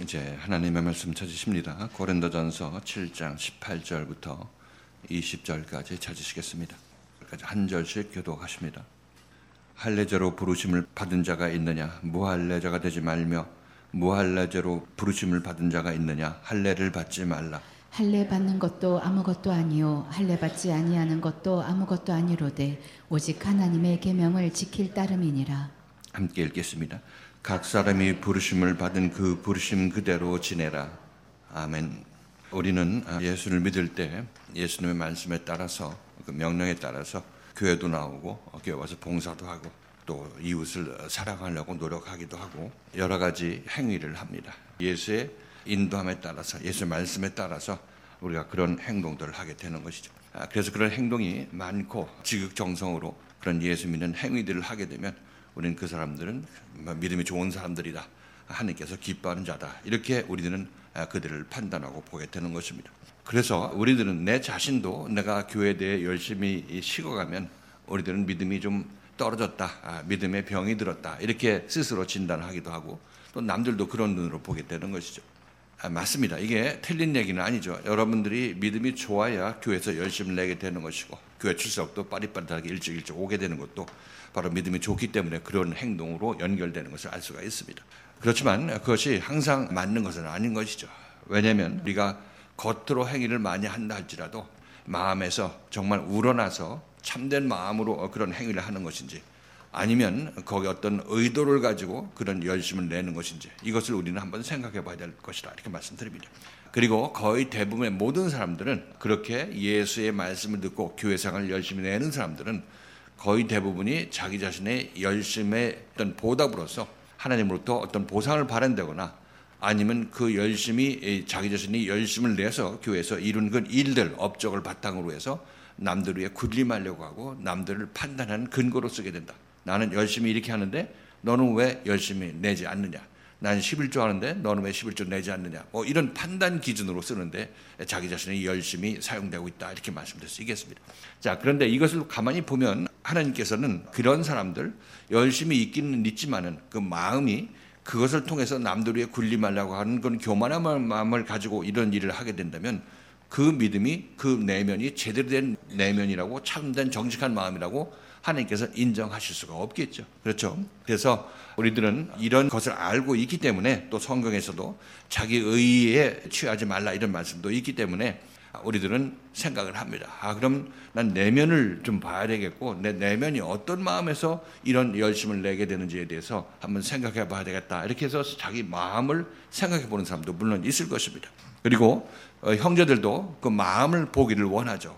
이제 하나님의 말씀 찾으십니다. 고린도전서 7장 18절부터 20절까지 찾으시겠습니다. 여기까지 한 절씩 교독하십니다. 할례제로 부르심을 받은 자가 있느냐? 무할례자가 되지 말며 무할례제로 부르심을 받은 자가 있느냐? 할례를 받지 말라. 할례 받는 것도 아무것도 아니요 할례 받지 아니하는 것도 아무것도 아니로되 오직 하나님의 계명을 지킬 따름이니라. 함께 읽겠습니다. 각 사람이 부르심을 받은 그 부르심 그대로 지내라. 아멘. 우리는 예수를 믿을 때 예수님의 말씀에 따라서 그 명령에 따라서 교회도 나오고 교회 와서 봉사도 하고 또 이웃을 사랑하려고 노력하기도 하고 여러 가지 행위를 합니다. 예수의 인도함에 따라서 예수의 말씀에 따라서 우리가 그런 행동들을 하게 되는 것이죠. 그래서 그런 행동이 많고 지극정성으로 그런 예수 믿는 행위들을 하게 되면 우리는 그 사람들은 믿음이 좋은 사람들이다. 하나님께서 기뻐하는 자다. 이렇게 우리들은 그들을 판단하고 보게 되는 것입니다. 그래서 우리들은 내 자신도 내가 교회에 대해 열심히 식어가면 우리들은 믿음이 좀 떨어졌다. 믿음의 병이 들었다. 이렇게 스스로 진단하기도 하고 또 남들도 그런 눈으로 보게 되는 것이죠. 맞습니다. 이게 틀린 얘기는 아니죠. 여러분들이 믿음이 좋아야 교회에서 열심을 내게 되는 것이고 교회 출석도 빠릿빠릿하게 일찍 오게 되는 것도 바로 믿음이 좋기 때문에 그런 행동으로 연결되는 것을 알 수가 있습니다. 그렇지만 그것이 항상 맞는 것은 아닌 것이죠. 왜냐하면 우리가 겉으로 행위를 많이 한다 할지라도 마음에서 정말 우러나서 참된 마음으로 그런 행위를 하는 것인지 아니면 거기 어떤 의도를 가지고 그런 열심을 내는 것인지 이것을 우리는 한번 생각해 봐야 될 것이다 이렇게 말씀드립니다. 그리고 거의 대부분의 모든 사람들은 그렇게 예수의 말씀을 듣고 교회생활을 열심히 내는 사람들은 거의 대부분이 자기 자신의 열심의 어떤 보답으로서 하나님으로부터 어떤 보상을 바란다거나 아니면 그 열심히 자기 자신이 열심을 내서 교회에서 이룬 그 일들 업적을 바탕으로 해서 남들 위해 군림하려고 하고 남들을 판단하는 근거로 쓰게 된다. 나는 열심히 이렇게 하는데 너는 왜 열심히 내지 않느냐? 나는 11조 하는데 너는 왜 11조 내지 않느냐? 이런 판단 기준으로 쓰는데 자기 자신이 열심히 사용되고 있다. 이렇게 말씀드릴 수 있겠습니다. 자, 그런데 이것을 가만히 보면 하나님께서는 그런 사람들 열심히 있기는 있지만은 그 마음이 그것을 통해서 남들 위해 군림하려고 하는 그런 교만한 마음을 가지고 이런 일을 하게 된다면 그 믿음이 그 내면이 제대로 된 내면이라고 참된 정직한 마음이라고 하나님께서 인정하실 수가 없겠죠. 그렇죠? 그래서 우리들은 이런 것을 알고 있기 때문에 또 성경에서도 자기 의에 취하지 말라 이런 말씀도 있기 때문에 우리들은 생각을 합니다. 그럼 난 내면을 좀 봐야 되겠고 내 내면이 어떤 마음에서 이런 열심을 내게 되는지에 대해서 한번 생각해 봐야 되겠다. 이렇게 해서 자기 마음을 생각해 보는 사람도 물론 있을 것입니다. 그리고 형제들도 그 마음을 보기를 원하죠.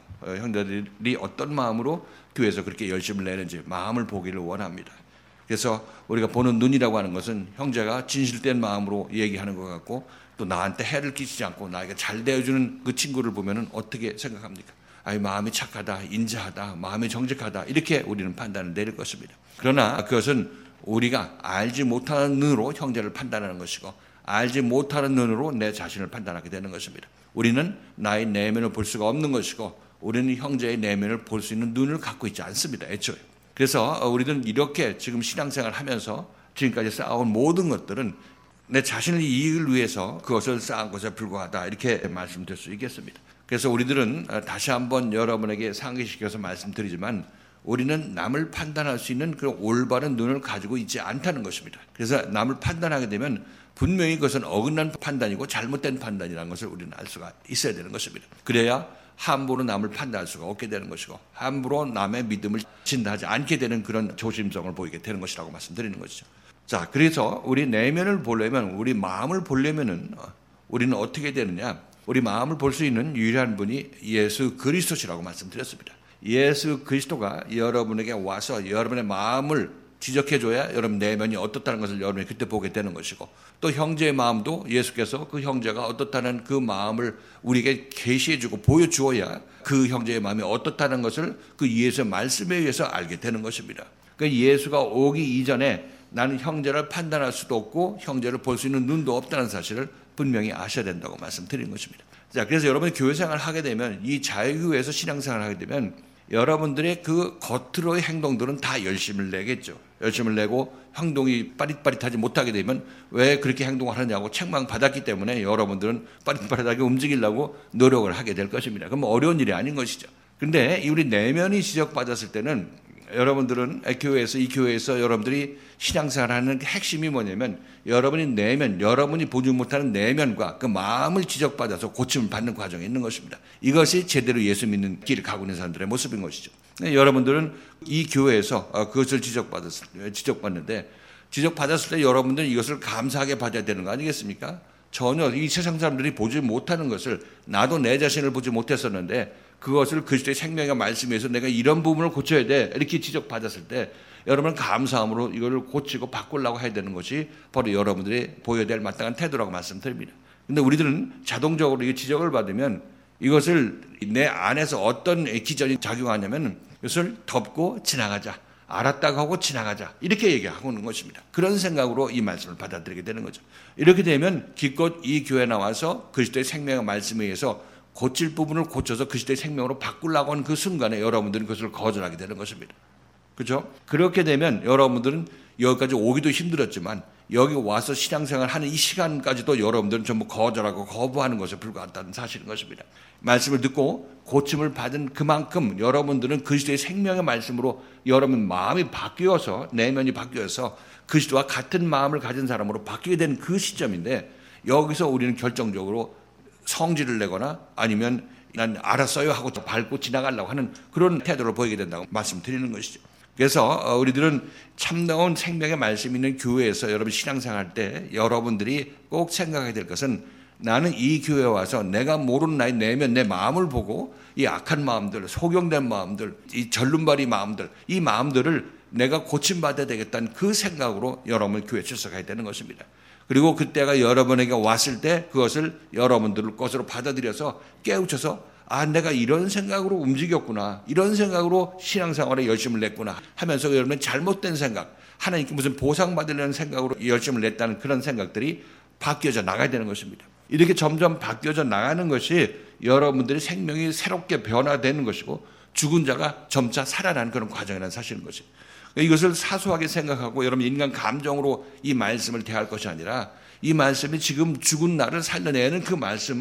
형제들이 어떤 마음으로 교회에서 그렇게 열심을 내는지 마음을 보기를 원합니다. 그래서 우리가 보는 눈이라고 하는 것은 형제가 진실된 마음으로 얘기하는 것 같고 또 나한테 해를 끼치지 않고 나에게 잘 대해주는 그 친구를 보면은 어떻게 생각합니까? 마음이 착하다, 인자하다, 마음이 정직하다 이렇게 우리는 판단을 내릴 것입니다. 그러나 그것은 우리가 알지 못하는 눈으로 형제를 판단하는 것이고 알지 못하는 눈으로 내 자신을 판단하게 되는 것입니다. 우리는 나의 내면을 볼 수가 없는 것이고 우리는 형제의 내면을 볼 수 있는 눈을 갖고 있지 않습니다. 애초에. 그래서 우리는 이렇게 지금 신앙생활을 하면서 지금까지 쌓아온 모든 것들은 내 자신의 이익을 위해서 그것을 쌓은 것에 불과하다 이렇게 말씀드릴 수 있겠습니다. 그래서 우리들은 다시 한번 여러분에게 상기시켜서 말씀드리지만 우리는 남을 판단할 수 있는 그런 올바른 눈을 가지고 있지 않다는 것입니다. 그래서 남을 판단하게 되면 분명히 그것은 어긋난 판단이고 잘못된 판단이라는 것을 우리는 알 수가 있어야 되는 것입니다. 그래야 함부로 남을 판단할 수가 없게 되는 것이고 함부로 남의 믿음을 진단하지 않게 되는 그런 조심성을 보이게 되는 것이라고 말씀드리는 것이죠. 자, 그래서 우리 내면을 보려면 우리 마음을 보려면은 우리는 어떻게 되느냐? 우리 마음을 볼 수 있는 유일한 분이 예수 그리스도시라고 말씀드렸습니다. 예수 그리스도가 여러분에게 와서 여러분의 마음을 지적해줘야 여러분 내면이 어떻다는 것을 여러분이 그때 보게 되는 것이고 또 형제의 마음도 예수께서 그 형제가 어떻다는 그 마음을 우리에게 계시해주고 보여주어야 그 형제의 마음이 어떻다는 것을 그 예수의 말씀에 의해서 알게 되는 것입니다. 그러니까 예수가 오기 이전에 나는 형제를 판단할 수도 없고 형제를 볼 수 있는 눈도 없다는 사실을 분명히 아셔야 된다고 말씀드리는 것입니다. 자, 그래서 여러분이 교회 생활을 하게 되면 이 자유교회에서 신앙생활을 하게 되면 여러분들의 그 겉으로의 행동들은 다 열심을 내겠죠. 열심을 내고 행동이 빠릿빠릿하지 못하게 되면 왜 그렇게 행동을 하느냐고 책망받았기 때문에 여러분들은 빠릿빠릿하게 움직이려고 노력을 하게 될 것입니다. 그럼 어려운 일이 아닌 것이죠. 근데 우리 내면이 지적받았을 때는 여러분들은 이 교회에서 여러분들이 신앙생활하는 핵심이 뭐냐면 여러분이 내면, 여러분이 보지 못하는 내면과 그 마음을 지적받아서 고침을 받는 과정에 있는 것입니다. 이것이 제대로 예수 믿는 길을 가고 있는 사람들의 모습인 것이죠. 여러분들은 이 교회에서 그것을 지적받는데 지적받았을 때 여러분들은 이것을 감사하게 받아야 되는 거 아니겠습니까? 전혀 이 세상 사람들이 보지 못하는 것을 나도 내 자신을 보지 못했었는데 그것을 그리스도의 생명의 말씀에서 내가 이런 부분을 고쳐야 돼 이렇게 지적받았을 때 여러분은 감사함으로 이걸 고치고 바꾸려고 해야 되는 것이 바로 여러분들이 보여야 될 마땅한 태도라고 말씀드립니다. 근데 우리들은 자동적으로 이 지적을 받으면 이것을 내 안에서 어떤 기전이 작용하냐면 이것을 덮고 지나가자. 알았다고 하고 지나가자. 이렇게 얘기하고 있는 것입니다. 그런 생각으로 이 말씀을 받아들이게 되는 거죠. 이렇게 되면 기껏 이 교회에 나와서 그리스도의 생명의 말씀에 의해서 고칠 부분을 고쳐서 그리스도의 생명으로 바꾸려고 하는 그 순간에 여러분들은 그것을 거절하게 되는 것입니다. 그렇죠? 그렇게 되면 여러분들은 여기까지 오기도 힘들었지만 여기 와서 신앙생활 하는 이 시간까지도 여러분들은 전부 거절하고 거부하는 것에 불과하다는 사실인 것입니다. 말씀을 듣고 고침을 받은 그만큼 여러분들은 그리스도의 생명의 말씀으로 여러분 마음이 바뀌어서 내면이 바뀌어서 그리스도와 같은 마음을 가진 사람으로 바뀌게 된 그 시점인데 여기서 우리는 결정적으로 성질을 내거나 아니면 난 알았어요 하고 밟고 지나가려고 하는 그런 태도를 보이게 된다고 말씀드리는 것이죠. 그래서 우리들은 참다운 생명의 말씀이 있는 교회에서 여러분 신앙생활할 때 여러분들이 꼭 생각해야 될 것은 나는 이 교회에 와서 내가 모르는 나의 내면 내 마음을 보고 이 악한 마음들, 소경된 마음들, 이 절름발이 마음들, 이 마음들을 내가 고침받아야 되겠다는 그 생각으로 여러분 교회에 출석해야 되는 것입니다. 그리고 그때가 여러분에게 왔을 때 그것을 여러분들 것으로 받아들여서 깨우쳐서 내가 이런 생각으로 움직였구나. 이런 생각으로 신앙생활에 열심을 냈구나 하면서 여러분은 잘못된 생각, 하나님께 무슨 보상받으려는 생각으로 열심을 냈다는 그런 생각들이 바뀌어져 나가야 되는 것입니다. 이렇게 점점 바뀌어져 나가는 것이 여러분들의 생명이 새롭게 변화되는 것이고 죽은 자가 점차 살아나는 그런 과정이라는 사실인 것이죠. 이것을 사소하게 생각하고 여러분 인간 감정으로 이 말씀을 대할 것이 아니라 이 말씀이 지금 죽은 나를 살려내는 그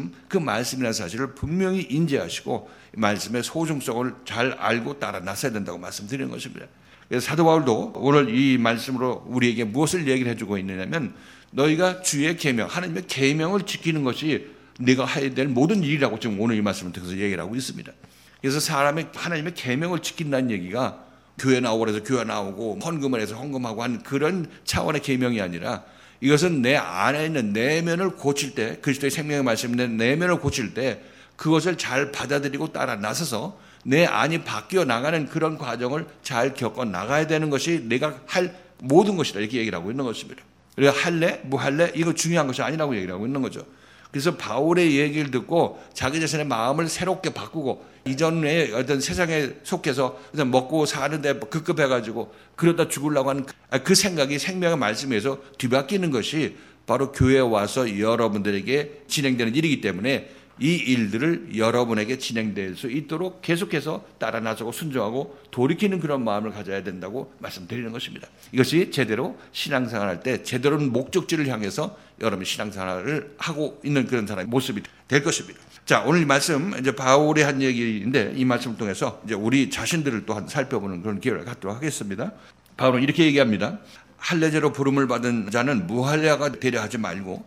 말씀이라는 사실을 분명히 인지하시고 이 말씀의 소중성을 잘 알고 따라 나서야 된다고 말씀드리는 것입니다. 그래서 사도 바울도 오늘 이 말씀으로 우리에게 무엇을 얘기를 해주고 있느냐면 너희가 주의 계명, 하나님의 계명을 지키는 것이 네가 해야 될 모든 일이라고 지금 오늘 이 말씀을 통해서 얘기를 하고 있습니다. 그래서 사람의 하나님의 계명을 지킨다는 얘기가 교회 나오고 그래서 교회 나오고 헌금을 해서 헌금하고 하는 그런 차원의 계명이 아니라 이것은 내 안에 있는 내면을 고칠 때 그리스도의 생명의 말씀이 내 내면을 고칠 때 그것을 잘 받아들이고 따라 나서서 내 안이 바뀌어 나가는 그런 과정을 잘 겪어 나가야 되는 것이 내가 할 모든 것이다 이렇게 얘기를 하고 있는 것입니다. 그래서 할래? 뭐 할래? 이거 중요한 것이 아니라고 얘기를 하고 있는 거죠. 그래서 바울의 얘기를 듣고 자기 자신의 마음을 새롭게 바꾸고 이전에 어떤 세상에 속해서 먹고 사는데 급급해가지고 그러다 죽으려고 하는 그 생각이 생명의 말씀에서 뒤바뀌는 것이 바로 교회에 와서 여러분들에게 진행되는 일이기 때문에 이 일들을 여러분에게 진행될 수 있도록 계속해서 따라 나서고 순종하고 돌이키는 그런 마음을 가져야 된다고 말씀드리는 것입니다. 이것이 제대로 신앙생활할 때 제대로는 목적지를 향해서 여러분이 신앙생활을 하고 있는 그런 사람의 모습이 될 것입니다. 자, 오늘 이 말씀 이제 바울이 한 얘기인데 이 말씀을 통해서 이제 우리 자신들을 또한 살펴보는 그런 기회를 갖도록 하겠습니다. 바울은 이렇게 얘기합니다. 할례자로 부름을 받은 자는 무할례가 되려 하지 말고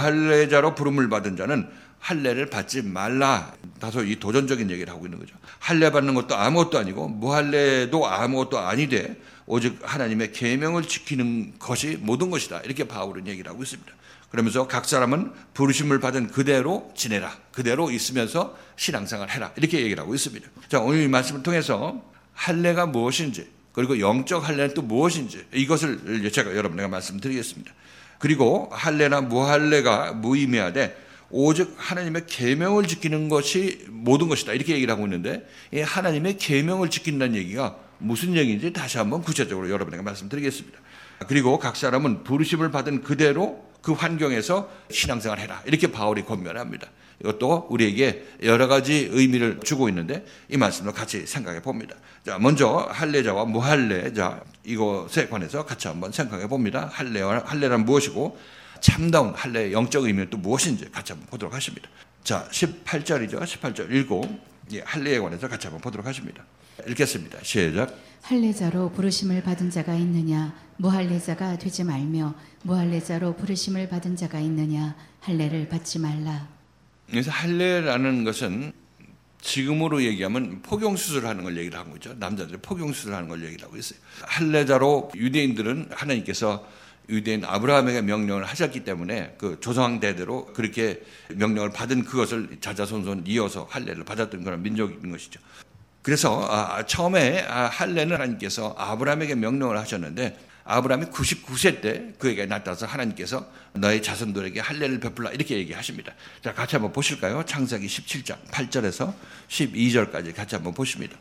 무할례자로 부름을 받은 자는 할례를 받지 말라. 다소 이 도전적인 얘기를 하고 있는 거죠. 할례 받는 것도 아무것도 아니고 무할례도 아무것도 아니되 오직 하나님의 계명을 지키는 것이 모든 것이다. 이렇게 바울은 얘기를 하고 있습니다. 그러면서 각 사람은 부르심을 받은 그대로 지내라. 그대로 있으면서 신앙생활을 해라. 이렇게 얘기를 하고 있습니다. 자, 오늘 이 말씀을 통해서 할례가 무엇인지 그리고 영적 할례는 또 무엇인지 이것을 제가 여러분에게 말씀드리겠습니다. 그리고 할례나 무할례가 무의미하되 오직 하나님의 계명을 지키는 것이 모든 것이다. 이렇게 얘기를 하고 있는데 이 하나님의 계명을 지킨다는 얘기가 무슨 얘기인지 다시 한번 구체적으로 여러분에게 말씀드리겠습니다. 그리고 각 사람은 부르심을 받은 그대로 그 환경에서 신앙생활 해라. 이렇게 바울이 권면합니다. 이것도 우리에게 여러 가지 의미를 주고 있는데 이 말씀도 같이 생각해 봅니다. 자, 먼저 할례자와 무할례자 이것에 관해서 같이 한번 생각해 봅니다. 할례란 무엇이고 참다운 할례의 영적 의미는 또 무엇인지 같이 한번 보도록 하십니다. 자, 18절이죠. 18절 읽고 할례에 관해서 같이 한번 보도록 하십니다. 읽겠습니다. 시작. 할례자로 부르심을 받은 자가 있느냐 무할례자가 되지 말며 무할례자로 부르심을 받은 자가 있느냐 할례를 받지 말라. 그래서 할례라는 것은 지금으로 얘기하면 포경수술하는 걸 얘기를 하고 있죠. 남자들이 포경수술하는 걸 얘기를 하고 있어요. 할례자로 유대인들은 하나님께서 유대인 아브라함에게 명령을 하셨기 때문에 그 조상 대대로 그렇게 명령을 받은 그것을 자자손손 이어서 할례를 받았던 그런 민족인 것이죠. 그래서 처음에 할례는 하나님께서 아브라함에게 명령을 하셨는데 아브라함이 99세 때 그에게 나타나서 하나님께서 너의 자손들에게 할례를 베풀라 이렇게 얘기하십니다. 자, 같이 한번 보실까요? 창세기 17장 8절에서 12절까지 같이 한번 보십니다.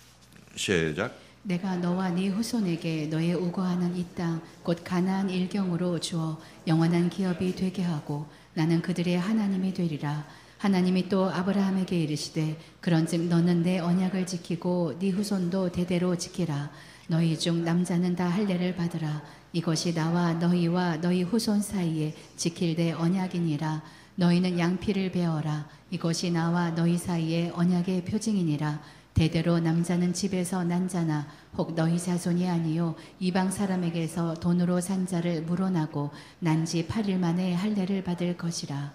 시작. 내가 너와 네 후손에게 너의 우거하는 이 땅 곧 가나안 일경으로 주어 영원한 기업이 되게 하고 나는 그들의 하나님이 되리라. 하나님이 또 아브라함에게 이르시되 그런즉 너는 내 언약을 지키고 네 후손도 대대로 지키라. 너희 중 남자는 다 할례를 받으라. 이것이 나와 너희와 너희 후손 사이에 지킬 내 언약이니라. 너희는 양피를 베어라. 이것이 나와 너희 사이에 언약의 표징이니라. 대대로 남자는 집에서 난 자나 혹 너희 자손이 아니요 이방 사람에게서 돈으로 산 자를 물어나고 난 지 8일 만에 할례를 받을 것이라.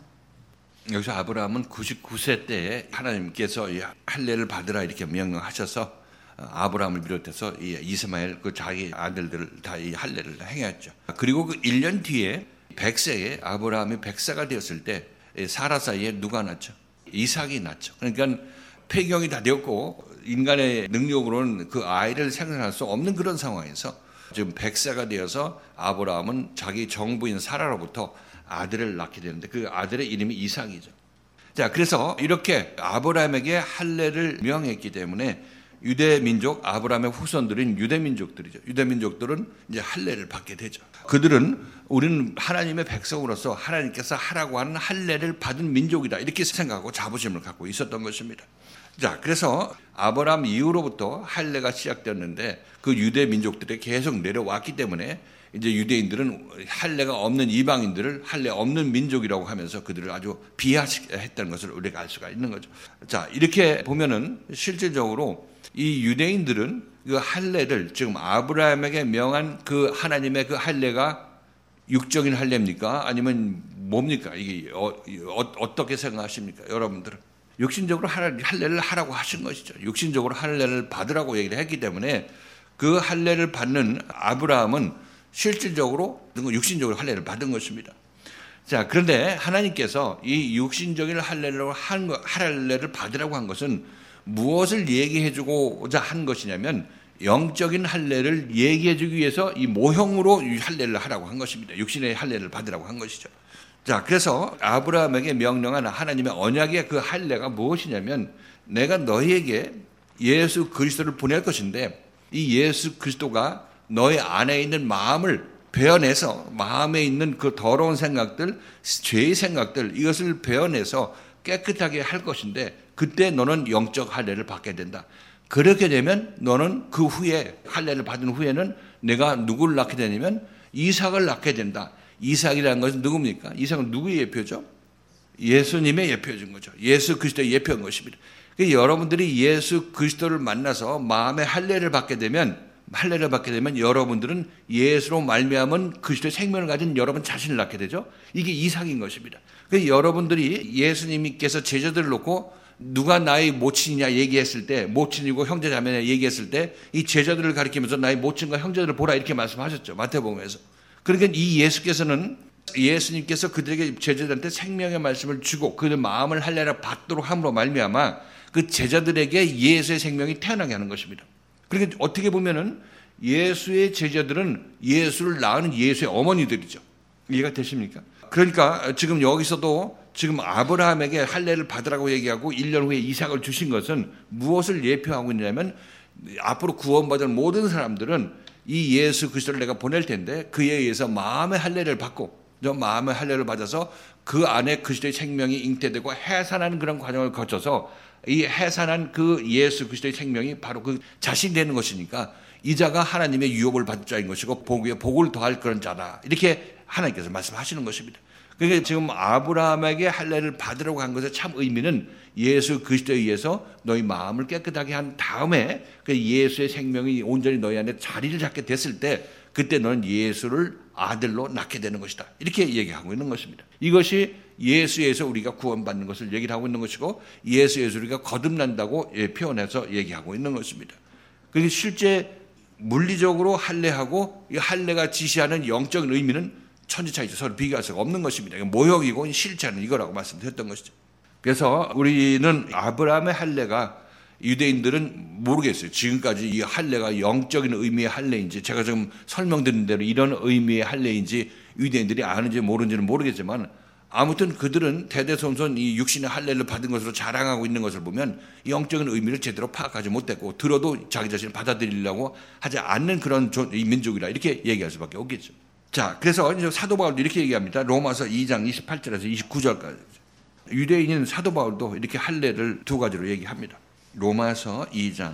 여기서 아브라함은 99세 때에 하나님께서 이 할례를 받으라 이렇게 명령하셔서 아브라함을 비롯해서 이스마엘 그 자기 아들들을 다 이 할례를 행했죠. 그리고 그 1년 뒤에 100세에 아브라함이 100세가 되었을 때 사라 사이에 누가 낳죠? 이삭이 낳죠. 그러니까 폐경이 다 되었고 인간의 능력으로는 그 아이를 생산할 수 없는 그런 상황에서 지금 100세가 되어서 아브라함은 자기 정부인 사라로부터 아들을 낳게 되는데 그 아들의 이름이 이삭이죠. 자, 그래서 이렇게 아브라함에게 할례를 명했기 때문에 유대 민족 아브라함의 후손들인 유대 민족들이죠. 유대 민족들은 이제 할례를 받게 되죠. 그들은 우리는 하나님의 백성으로서 하나님께서 하라고 하는 할례를 받은 민족이다 이렇게 생각하고 자부심을 갖고 있었던 것입니다. 자, 그래서 아브라함 이후로부터 할례가 시작되었는데 그 유대 민족들이 계속 내려왔기 때문에 이제 유대인들은 할례가 없는 이방인들을 할례 없는 민족이라고 하면서 그들을 아주 비하했다는 것을 우리가 알 수가 있는 거죠. 자, 이렇게 보면은 실질적으로 이 유대인들은 그 할례를 지금 아브라함에게 명한 그 하나님의 그 할례가 육적인 할례입니까? 아니면 뭡니까? 이게 어떻게 생각하십니까? 여러분들은 육신적으로 할례를 하라고 하신 것이죠. 육신적으로 할례를 받으라고 얘기를 했기 때문에 그 할례를 받는 아브라함은 실질적으로 육신적으로 할례를 받은 것입니다. 자, 그런데 하나님께서 이 육신적인 할례를 받으라고 한 것은 무엇을 얘기해주고자 한 것이냐면 영적인 할례를 얘기해주기 위해서 이 모형으로 할례를 하라고 한 것입니다. 육신의 할례를 받으라고 한 것이죠. 자, 그래서 아브라함에게 명령한 하나님의 언약의 그 할례가 무엇이냐면 내가 너희에게 예수 그리스도를 보낼 것인데 이 예수 그리스도가 너희 안에 있는 마음을 베어내서 마음에 있는 그 더러운 생각들, 죄의 생각들 이것을 베어내서 깨끗하게 할 것인데 그때 너는 영적 할례를 받게 된다. 그렇게 되면 너는 그 후에 할례를 받은 후에는 내가 누구를 낳게 되냐면 이삭을 낳게 된다. 이삭이라는 것은 누굽니까? 이삭은 누구의 예표죠? 예수님의 예표인 거죠. 예수 그리스도의 예표인 것입니다. 여러분들이 예수 그리스도를 만나서 마음의 할례를 받게 되면 여러분들은 예수로 말미암은 그리스도의 생명을 가진 여러분 자신을 낳게 되죠. 이게 이삭인 것입니다. 여러분들이 예수님께서 제자들을 놓고 누가 나의 모친이냐 얘기했을 때 모친이고 형제자매냐 얘기했을 때 이 제자들을 가리키면서 나의 모친과 형제들을 보라 이렇게 말씀하셨죠. 마태복음에서. 그러니까 이 예수님께서 그들에게 제자들한테 생명의 말씀을 주고 그들 마음을 할례를 받도록 함으로 말미암아 그 제자들에게 예수의 생명이 태어나게 하는 것입니다. 그러니까 어떻게 보면은 예수의 제자들은 예수를 낳은 예수의 어머니들이죠. 이해가 되십니까? 그러니까 지금 여기서도 지금 아브라함에게 할례를 받으라고 얘기하고 1년 후에 이삭을 주신 것은 무엇을 예표하고 있냐면 앞으로 구원받을 모든 사람들은 이 예수 그리스도를 내가 보낼 텐데 그에 의해서 마음의 할례를 받고 저 마음의 할례를 받아서 그 안에 그리스도의 생명이 잉태되고 해산하는 그런 과정을 거쳐서 이 해산한 그 예수 그리스도의 생명이 바로 그 자신이 되는 것이니까 이 자가 하나님의 유업을 받을 자인 것이고 복에 복을 더할 그런 자다. 이렇게 하나님께서 말씀하시는 것입니다. 그러니까 지금 아브라함에게 할례를 받으라고 한 것의 참 의미는 예수 그리스도에 의해서 너희 마음을 깨끗하게 한 다음에 그 예수의 생명이 온전히 너희 안에 자리를 잡게 됐을 때 그때 너는 예수를 아들로 낳게 되는 것이다. 이렇게 얘기하고 있는 것입니다. 이것이 예수에서 우리가 구원받는 것을 얘기를 하고 있는 것이고 예수에서 우리가 거듭난다고 표현해서 얘기하고 있는 것입니다. 그게 실제 물리적으로 할례하고 이 할례가 지시하는 영적인 의미는 천지차이죠. 서로 비교할 수가 없는 것입니다. 모형이고 실체는 이거라고 말씀드렸던 것이죠. 그래서 우리는 아브라함의 할례가 유대인들은 모르겠어요. 지금까지 이 할례가 영적인 의미의 할례인지 제가 지금 설명드린 대로 이런 의미의 할례인지 유대인들이 아는지 모르는지는 모르겠지만 아무튼 그들은 대대손손 이 육신의 할례를 받은 것으로 자랑하고 있는 것을 보면 영적인 의미를 제대로 파악하지 못했고 들어도 자기 자신을 받아들이려고 하지 않는 그런 민족이라 이렇게 얘기할 수밖에 없겠죠. 자, 그래서 이제 사도 바울도 이렇게 얘기합니다. 로마서 2장 28절에서 29절까지. 유대인인 사도 바울도 이렇게 할례를 두 가지로 얘기합니다. 로마서 2장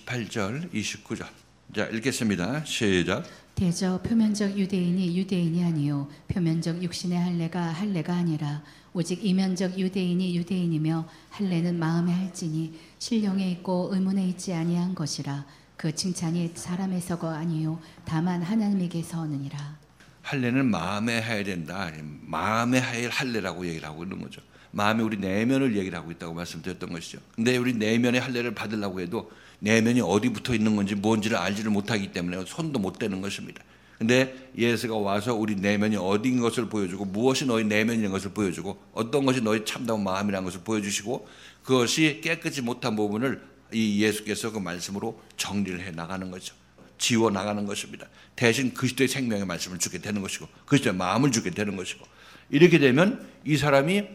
28절 29절. 자, 읽겠습니다. 시작. 대저 표면적 유대인이 유대인이 아니요 표면적 육신의 할례가 할례가 아니라 오직 이면적 유대인이 유대인이며 할례는 마음에 할지니 신령에 있고 의문에 있지 아니한 것이라 그 칭찬이 사람에서가 아니요 다만 하나님에게서느니라. 할례는 마음에 해야 된다. 마음에 할 할례라고 얘기를 하고 있는 거죠. 마음이 우리 내면을 얘기를 하고 있다고 말씀드렸던 것이죠. 근데 우리 내면의 할례를 받으려고 해도 내면이 어디 붙어 있는 건지 뭔지를 알지를 못하기 때문에 손도 못 대는 것입니다. 근데 예수가 와서 우리 내면이 어디인 것을 보여주고 무엇이 너희 내면인 것을 보여주고 어떤 것이 너희 참다운 마음이라는 것을 보여주시고 그것이 깨끗이 못한 부분을 이 예수께서 그 말씀으로 정리를 해 나가는 거죠. 지워 나가는 것입니다. 대신 그리스도의 생명의 말씀을 주게 되는 것이고 그리스도의 마음을 주게 되는 것이고 이렇게 되면 이 사람이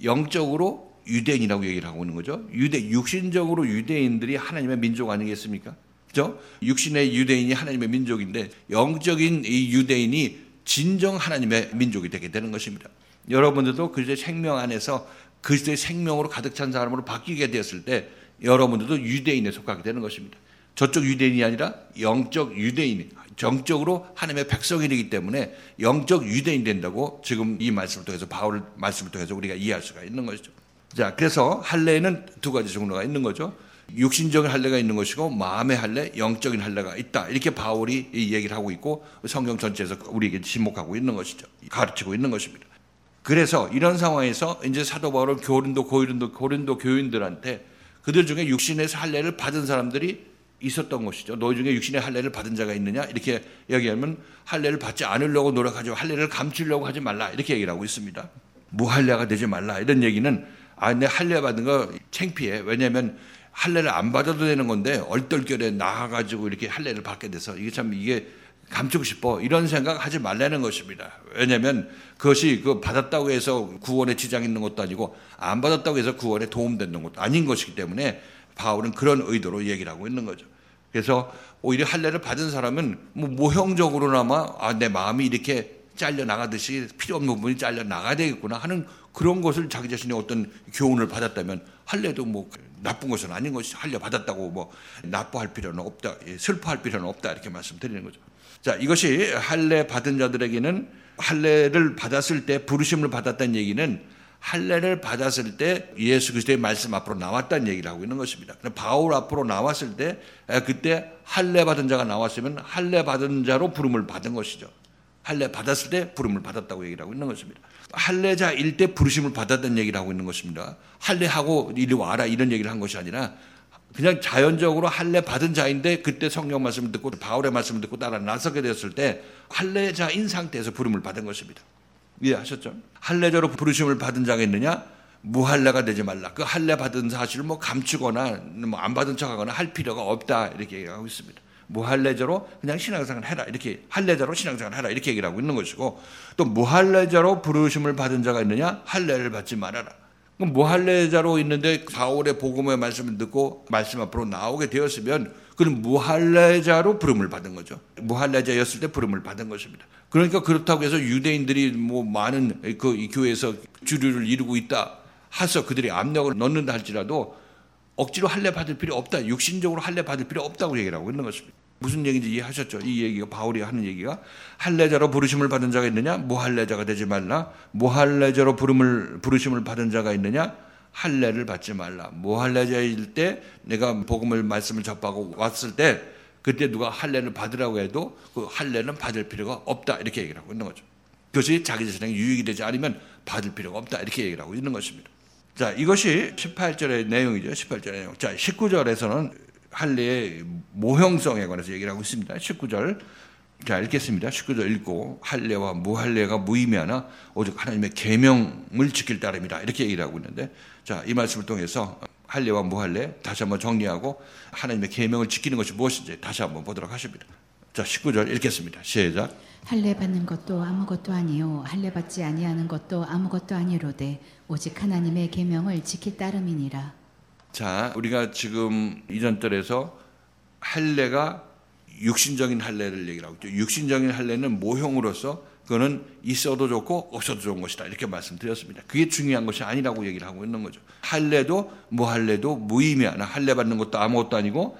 영적으로 유대인이라고 얘기를 하고 있는 거죠. 육신적으로 유대인들이 하나님의 민족 아니겠습니까? 그죠? 육신의 유대인이 하나님의 민족인데 영적인 이 유대인이 진정 하나님의 민족이 되게 되는 것입니다. 여러분들도 그리스도의 생명 안에서 그리스도의 생명으로 가득 찬 사람으로 바뀌게 되었을 때 여러분들도 유대인에 속하게 되는 것입니다. 저쪽 유대인이 아니라 영적 유대인, 정적으로 하나님의 백성이 되기 때문에 영적 유대인 된다고 지금 이 말씀을 통해서 바울 말씀을 통해서 우리가 이해할 수가 있는 것이죠. 자, 그래서 할례는 두 가지 종류가 있는 거죠. 육신적인 할례가 있는 것이고 마음의 할례, 영적인 할례가 있다. 이렇게 바울이 이 얘기를 하고 있고 성경 전체에서 우리에게 지목하고 있는 것이죠. 가르치고 있는 것입니다. 그래서 이런 상황에서 이제 사도 바울은 고린도 교인들한테 그들 중에 육신의 할례를 받은 사람들이 있었던 것이죠. 너희 중에 육신의 할례를 받은 자가 있느냐? 이렇게 얘기하면 할례를 받지 않으려고 노력하지 할례를 감추려고 하지 말라. 이렇게 얘기를 하고 있습니다. 무할례가 되지 말라. 이런 얘기는 내 할례 받은 거 창피해. 왜냐하면 할례를 안 받아도 되는 건데 얼떨결에 나가가지고 이렇게 할례를 받게 돼서 이게 감추고 싶어. 이런 생각 하지 말라는 것입니다. 왜냐하면 그것이 받았다고 해서 구원에 지장이 있는 것도 아니고 안 받았다고 해서 구원에 도움되는 것도 아닌 것이기 때문에 바울은 그런 의도로 얘기를 하고 있는 거죠. 그래서 오히려 할례를 받은 사람은 모형적으로나마 내 마음이 이렇게 잘려 나가듯이 필요 없는 부분이 잘려 나가야 되겠구나 하는 그런 것을 자기 자신이 어떤 교훈을 받았다면 할례도 나쁜 것은 아닌 것이 할례 받았다고 나빠할 필요는 없다, 슬퍼할 필요는 없다 이렇게 말씀드리는 거죠. 자, 이것이 할례 받은 자들에게는 할례를 받았을 때 부르심을 받았다는 얘기는 할례를 받았을 때 예수 그리스도의 말씀 앞으로 나왔다는 얘기를 하고 있는 것입니다. 바울 앞으로 나왔을 때 그때 할례 받은 자가 나왔으면 할례 받은 자로 부름을 받은 것이죠. 할례 받았을 때 부름을 받았다고 얘기를 하고 있는 것입니다. 할례자일 때 부르심을 받았다는 얘기를 하고 있는 것입니다. 할례하고 이리 와라 이런 얘기를 한 것이 아니라 그냥 자연적으로 할례 받은 자인데 그때 성경 말씀을 듣고 바울의 말씀을 듣고 따라 나서게 되었을 때 할례자인 상태에서 부름을 받은 것입니다. 이해하셨죠? 할례자로 부르심을 받은 자가 있느냐? 무할례가 되지 말라. 그 할례 받은 사실을 감추거나 안 받은 척하거나 할 필요가 없다 이렇게 얘기하고 있습니다. 무할례자로 그냥 신앙생활 해라 이렇게 할례자로 신앙생활 해라 이렇게 얘기를 하고 있는 것이고 또 무할례자로 부르심을 받은 자가 있느냐? 할례를 받지 말아라. 그럼 무할례자로 있는데 바울의 복음의 말씀을 듣고 말씀 앞으로 나오게 되었으면 그는 무할례자로 부름을 받은 거죠. 무할례자였을 때 부름을 받은 것입니다. 그러니까 그렇다고 해서 유대인들이 뭐 많은 이 교회에서 주류를 이루고 있다 해서 그들이 압력을 넣는다 할지라도 억지로 할례 받을 필요 없다. 육신적으로 할례 받을 필요 없다고 얘기를 하고 있는 것입니다. 무슨 얘기인지 이해하셨죠? 이 얘기가 바울이 하는 얘기가 할례자로 부르심을 받은 자가 있느냐? 무할례자가 되지 말라. 무할례자로 부르심을 받은 자가 있느냐? 할례를 받지 말라. 무할례자일 때 내가 복음을 말씀을 접하고 왔을 때 그때 누가 할례를 받으라고 해도 그 할례는 받을 필요가 없다. 이렇게 얘기를 하고 있는 거죠. 그것이 자기 자신에게 유익이 되지 않으면 받을 필요가 없다. 이렇게 얘기를 하고 있는 것입니다. 자, 이것이 18절의 내용이죠. 18절의 내용. 자, 19절에서는 할례의 모형성에 관해서 얘기를 하고 있습니다. 19절. 자, 읽겠습니다. 19절 읽고 할례와 무할례가 무의미하나 오직 하나님의 계명을 지킬 따름이다. 이렇게 얘기를 하고 있는데 자, 이 말씀을 통해서 할례와 무할례 다시 한번 정리하고 하나님의 계명을 지키는 것이 무엇인지 다시 한번 보도록 하십니다. 자, 19절 읽겠습니다. 시작. 할례 받는 것도 아무것도 아니요 할례 받지 아니하는 것도 아무것도 아니로되 오직 하나님의 계명을 지킬 따름이니라. 자, 우리가 지금 이전 절에서 할례가 육신적인 할례를 얘기를 하고 있죠. 육신적인 할례는 모형으로서 그거는 있어도 좋고 없어도 좋은 것이다. 이렇게 말씀드렸습니다. 그게 중요한 것이 아니라고 얘기를 하고 있는 거죠. 할례도 무할례도 무의미하나 할례 받는 것도 아무것도 아니고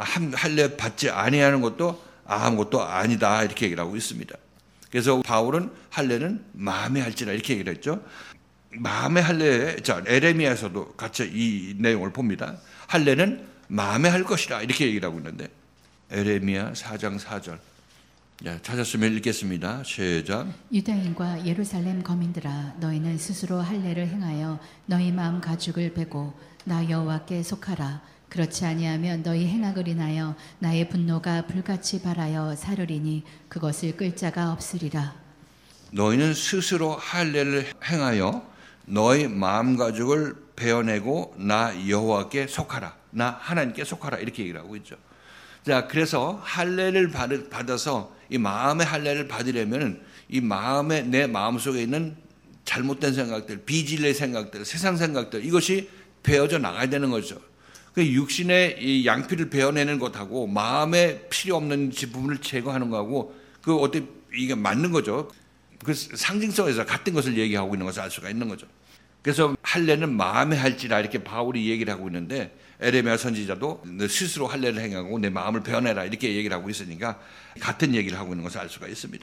할례 받지 아니하는 것도 아무것도 아니다. 이렇게 얘기를 하고 있습니다. 그래서 바울은 할례는 마음에 할지라 이렇게 얘기를 했죠. 마음에 할례, 자, 에레미야에서도 같이 이 내용을 봅니다. 할례는 마음에 할 것이라 이렇게 얘기를 하고 있는데 에레미야 4장 4절. 자, 찾았으면 읽겠습니다. 시작. 유다인과 예루살렘 거민들아 너희는 스스로 할례를 행하여 너희 마음 가죽을 베고 나 여호와께 속하라. 그렇지 아니하면 너희 행악을 인하여 나의 분노가 불같이 발하여 사르리니 그것을 끌 자가 없으리라. 너희는 스스로 할례를 행하여 너희 마음 가죽을 베어내고 나 여호와께 속하라. 나 하나님께 속하라. 이렇게 얘기를 하고 있죠. 자, 그래서 할례를 받아서 이 마음의 할례를 받으려면 이 마음에 내 마음속에 있는 잘못된 생각들, 비진리의 생각들, 세상 생각들 이것이 베어져 나가야 되는 거죠. 그 육신의 이 양피를 베어내는 것하고 마음에 필요 없는 부분을 제거하는 거하고 그 어떻게 이게 맞는 거죠. 그 상징성에서 같은 것을 얘기하고 있는 것을 알 수가 있는 거죠. 그래서 할례는 마음에 할지라 이렇게 바울이 얘기를 하고 있는데 에레미야 선지자도 스스로 할례를 행하고 내 마음을 베어내라 이렇게 얘기를 하고 있으니까 같은 얘기를 하고 있는 것을 알 수가 있습니다.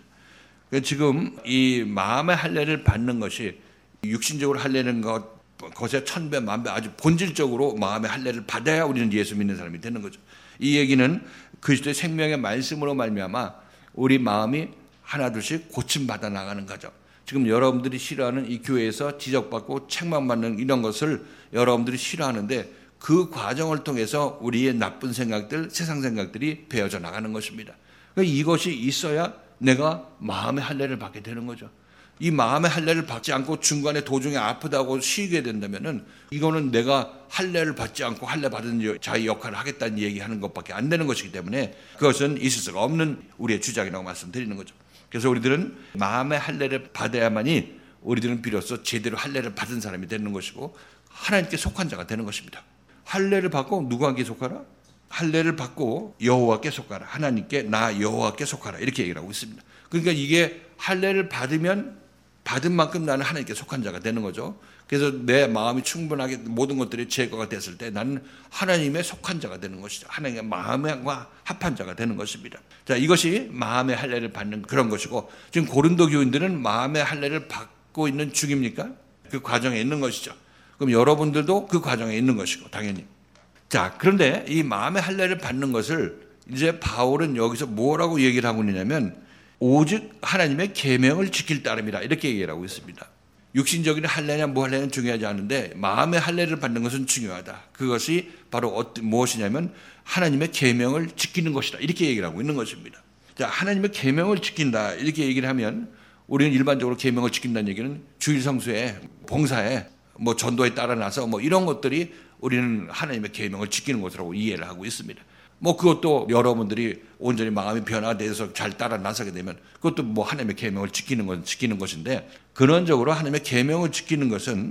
지금 이 마음의 할례를 받는 것이 육신적으로 할례는 것에 천배 만배 아주 본질적으로 마음의 할례를 받아야 우리는 예수 믿는 사람이 되는 거죠. 이 얘기는 그리스도의 생명의 말씀으로 말미암아 우리 마음이 하나둘씩 고침받아 나가는 거죠. 지금 여러분들이 싫어하는 이 교회에서 지적받고 책망받는 이런 것을 여러분들이 싫어하는데 그 과정을 통해서 우리의 나쁜 생각들, 세상 생각들이 베어져 나가는 것입니다. 이것이 있어야 내가 마음의 할례를 받게 되는 거죠. 이 마음의 할례를 받지 않고 중간에 도중에 아프다고 쉬게 된다면은 이거는 내가 할례를 받지 않고 할례 받은 자의 역할을 하겠다는 얘기하는 것밖에 안 되는 것이기 때문에 그것은 있을 수가 없는 우리의 주장이라고 말씀드리는 거죠. 그래서 우리들은 마음의 할례를 받아야만이 우리들은 비로소 제대로 할례를 받은 사람이 되는 것이고 하나님께 속한 자가 되는 것입니다. 할례를 받고 누구에게 속하라? 할례를 받고 여호와께 속하라. 하나님께 나 여호와께 속하라. 이렇게 얘기를 하고 있습니다. 그러니까 이게 할례를 받으면 받은 만큼 나는 하나님께 속한 자가 되는 거죠. 그래서 내 마음이 충분하게 모든 것들이 제거가 됐을 때 나는 하나님의 속한 자가 되는 것이죠. 하나님의 마음과 합한 자가 되는 것입니다. 자, 이것이 마음의 할례를 받는 그런 것이고 지금 고린도 교인들은 마음의 할례를 받고 있는 중입니까? 그 과정에 있는 것이죠. 그럼 여러분들도 그 과정에 있는 것이고 당연히. 자, 그런데 이 마음의 할례를 받는 것을 이제 바울은 여기서 뭐라고 얘기를 하고 있냐면 오직 하나님의 계명을 지킬 따름이라 이렇게 얘기를 하고 있습니다. 육신적인 할례냐 무할례는 중요하지 않은데 마음의 할례를 받는 것은 중요하다. 그것이 바로 무엇이냐면 하나님의 계명을 지키는 것이다. 이렇게 얘기를 하고 있는 것입니다. 자, 하나님의 계명을 지킨다. 이렇게 얘기를 하면 우리는 일반적으로 계명을 지킨다는 얘기는 주일 성수에 봉사에 뭐 전도에 따라 나서 뭐 이런 것들이 우리는 하나님의 계명을 지키는 것으로 이해를 하고 있습니다. 뭐 그것도 여러분들이 온전히 마음이 변화돼서 잘 따라 나서게 되면 그것도 뭐 하나님의 계명을 지키는 것인데 근원적으로 하나님의 계명을 지키는 것은